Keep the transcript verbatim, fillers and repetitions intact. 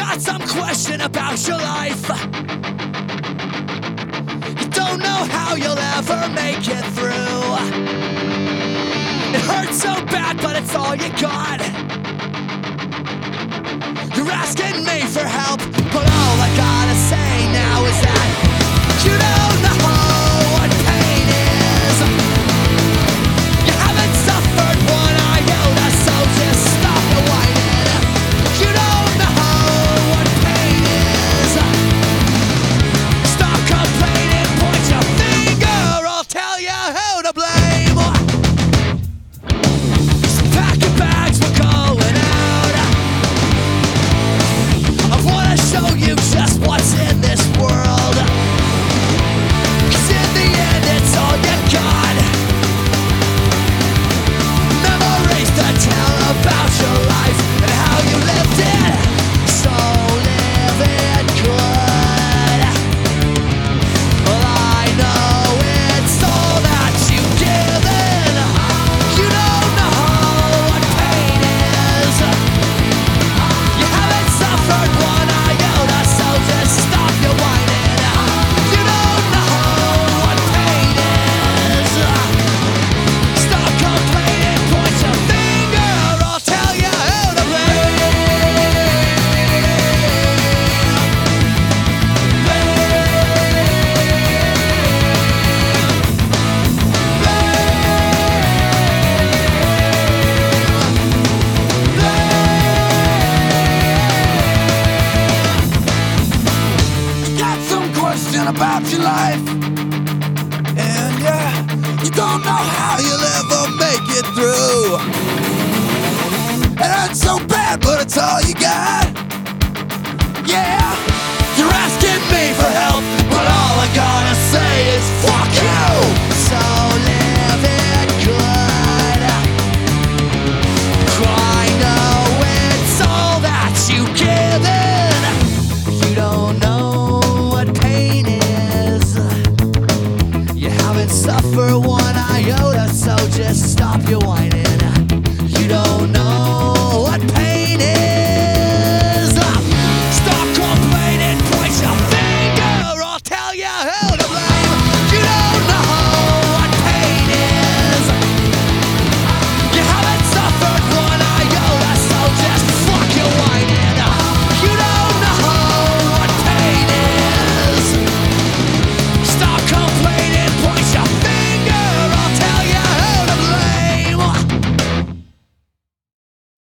got some question about your life. You don't know how you'll ever make it through. It hurts so bad, but it's all you got. You're asking me for help, but all I gotta say now is that you don't know what pain is. You haven't suffered one iota, so just stop your whining. You don't know what pain is. Stop complaining, point your finger, I'll tell you who to blame. So pack your bags, we're going out. I wanna show you just what's in this world. 'Cause in the end it's all you got. Memories to tell about your life and how you lived it. So live it good. Well, I know it's all that you've given. You don't know what pain is. You haven't suffered one iota, so just stop your whining. You don't know what pain is. Stop complaining, point your finger, I'll tell you who to blame. Got some question about your life, and yeah, you don't know how you'll ever make it through. It hurts so bad, but it's all you